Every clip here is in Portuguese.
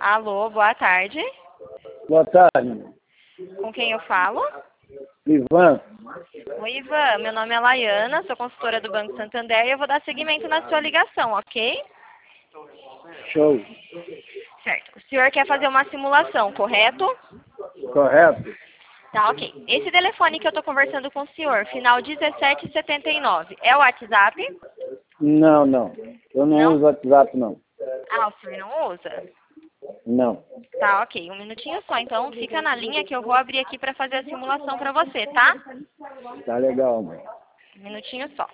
Alô, boa tarde. Boa tarde, Com quem eu falo? Ivan. Oi, Ivan. Meu nome é Laiana, sou consultora do Banco Santander e eu vou dar seguimento na sua ligação, ok? Show. Certo. O senhor quer fazer uma simulação, correto? Correto? Tá, ok. Esse telefone que eu tô conversando com o senhor, final 1779, é o WhatsApp? Não. Eu não Não? uso WhatsApp, não. Ah, o senhor não usa? Não. Tá, ok. Um minutinho só. Então, fica na linha que eu vou abrir aqui para fazer a simulação para você, tá? Tá legal, mãe. Um minutinho só.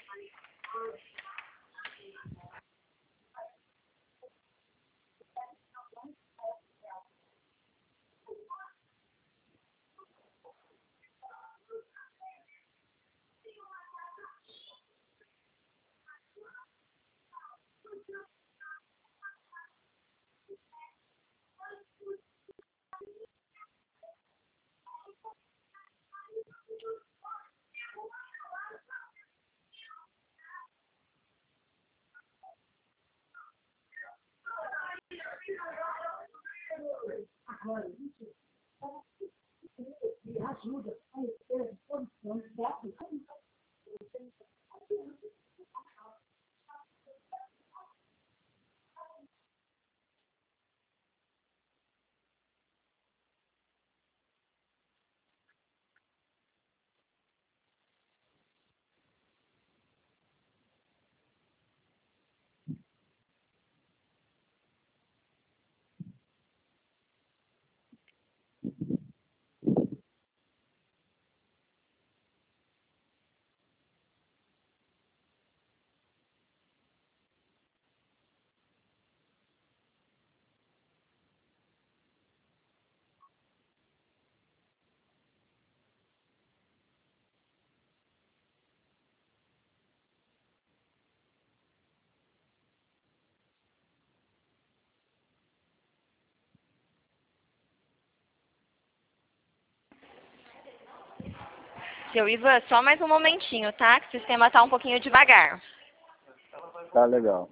Seu Ivan, só mais um momentinho, tá? Que o sistema tá um pouquinho devagar. Tá legal.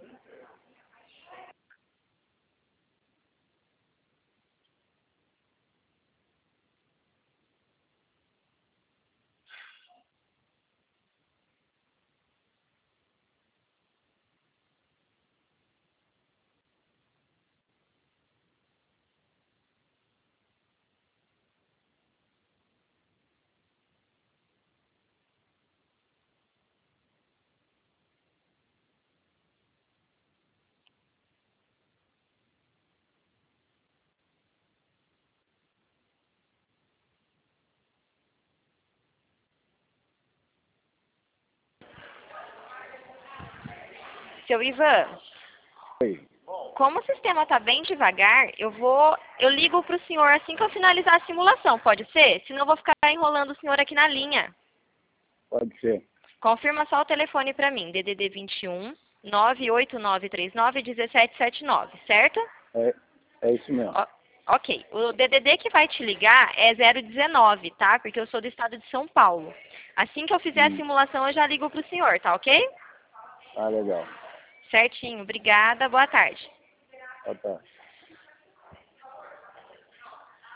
Seu Ivan, Oi. como o sistema tá bem devagar, eu ligo pro senhor assim que eu finalizar a simulação, pode ser? Senão eu vou ficar enrolando o senhor aqui na linha. Pode ser. Confirma só o telefone para mim, DDD 21 98939 1779, certo? É isso mesmo. Ok. O DDD que vai te ligar é 019, tá? Porque eu sou do estado de São Paulo. Assim que eu fizer a simulação, eu já ligo pro senhor, tá ok? Tá legal. Certinho. Obrigada. Boa tarde. Boa tarde.